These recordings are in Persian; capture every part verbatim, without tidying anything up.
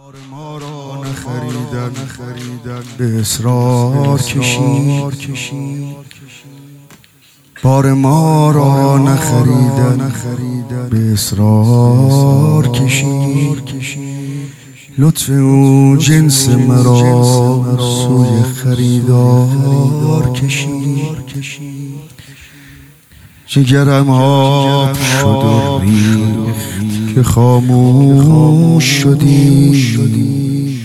بار ما را نخریدن به اصرار کشید، بار ما را نخریدن به اصرار کشید. لطف او جنس مرا سوی خریدار کشید. جگرم آب شد و ریخت که خاموش شدی.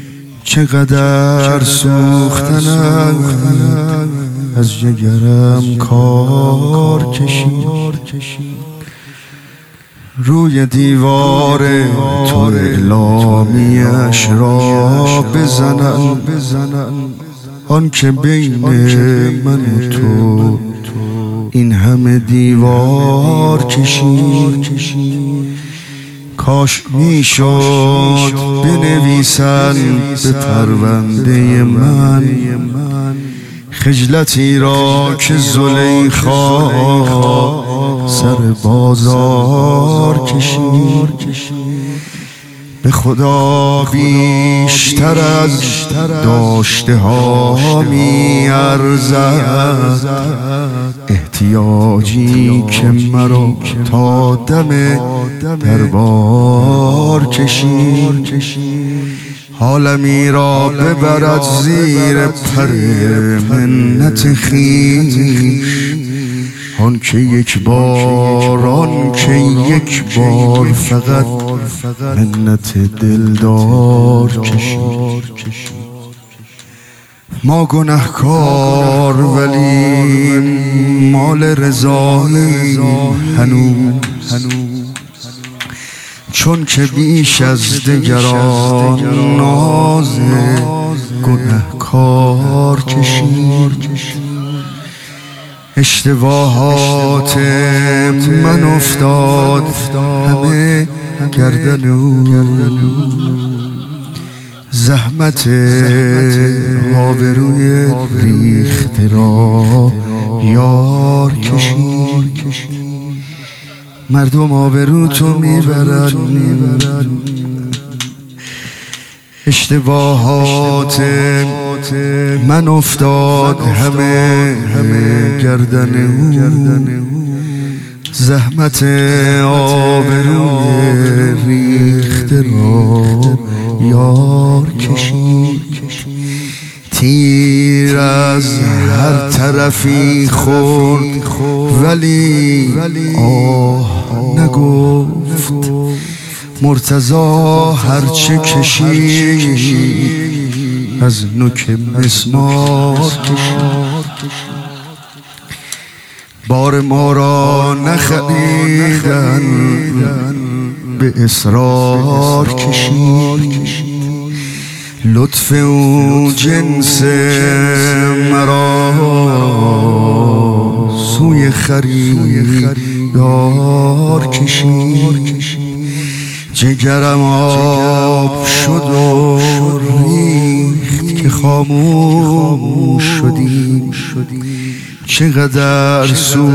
چقدر سوختنم از جگرم کار کشید. روی دیوار تو اعلامیش را بزنن، آن که بین من و تو این همه دیوار کشید. کاش میشد بنویسن به پرونده من خجلتی را که زلیخا سر بازار کشید. به خدا بیشتر از داشته ها می ارزد احتیاجی که مرا تا دم دربار کشید. حالمی را ببرد زیر پر منت خویش، آن که یک بار آن که یک بار فقط منت دلدار کشید. ما گنهکار ولی مال رضایی هنوز، چون که بیش از دگران ناز گنهکار کشید. اشتباهات من افتاد همه گردن او، زحمت آبروی ریخته را یار کشید. مردم آبرو تو میبرن، اشتباهات من افتاد همه گردن او، زحمت آبروی ریخته را یار کشید. تیر از هر طرفی خورد ولی آه نگفت. مرتضی هرچه کشید از نوک مسمار کشید. بار ما را نخریدن به اصرار کشید. لطف او جنس مرا سوی خریدار کشید. جگرم آب شد و ریخت که خاموش شدی. چقدر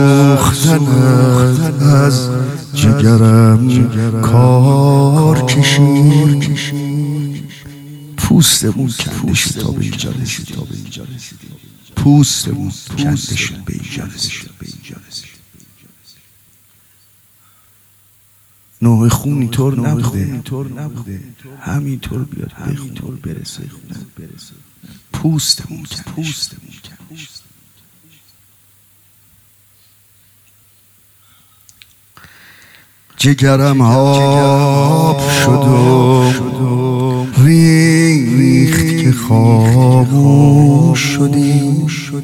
سوختنت از جگرم کار کشید. پوستمون کنده شد تا به اینجا رسیدیم. پوستمون کنده شد به اینجا رسیدیم. نوع خون اینطور نبوده، همینطور بیاد به خون برسه. پوستمون کنده شد. جگرم آب شد و ریخت که خاموش شدی.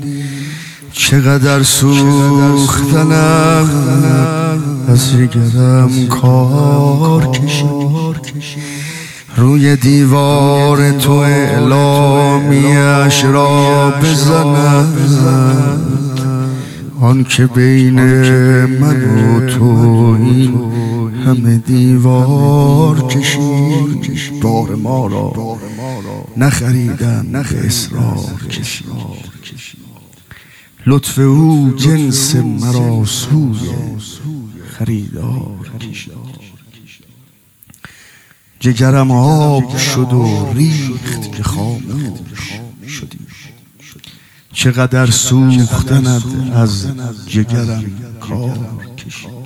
چقدر سوختنم از جگرم کار کشید. روی دیوار تو اعلامیش را بزنن، آن که بین من و تو این همه دیوار کشید. بار ما را نخریدن به اصرار کشید. لطف او جنس مرا سوی خریدار کشید. جگرم آب شد و ریخت که خاموش شدی. چقدر سوختند از جگرم کار کشید.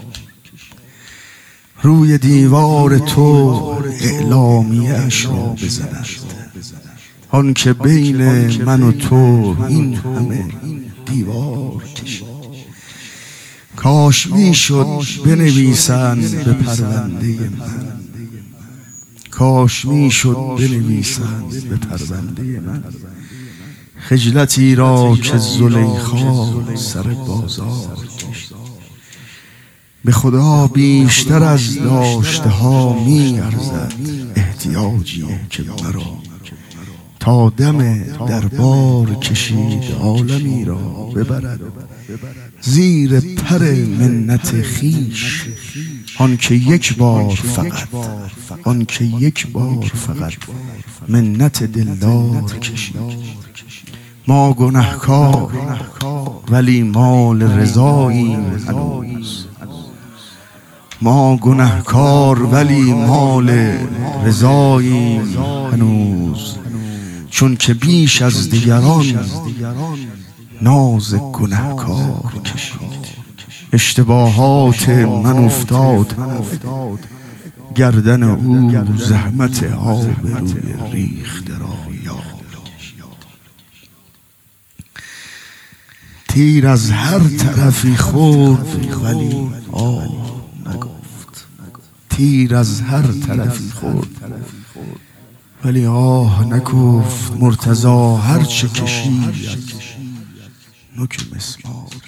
روی دیوار تو اعلامیه‌اش را بزنند، آن که بین من و تو این همه دیوار کشید. کاش میشد بنویسند به پرونده من، کاش میشد بنویسند به پرونده من، خجلتی را که زلیخا سر بازار کشید. به خدا بیشتر از داشته ها می ارزد احتیاجی که مرا تا دم دربار کشید عالمی را ببرد زیر پر منت خویش. آن که یک بار فقط آن که یک بار فقط منت دلدار کشید. ما گنهکار ولی مال رضاییم هنوز، ما گنهکار ولی مال رضاییم هنوز. چون که بیش از دیگران ناز گنهکار کشید. اشتباهات من افتاد گردن او زحمت آب روی ریخته را یاد. تیر از هر طرفی خورد ولی آه نگفت. تیر از هر طرفی خورد ولی آه نگفت. مرتضی هر چه کشید نوک مسمار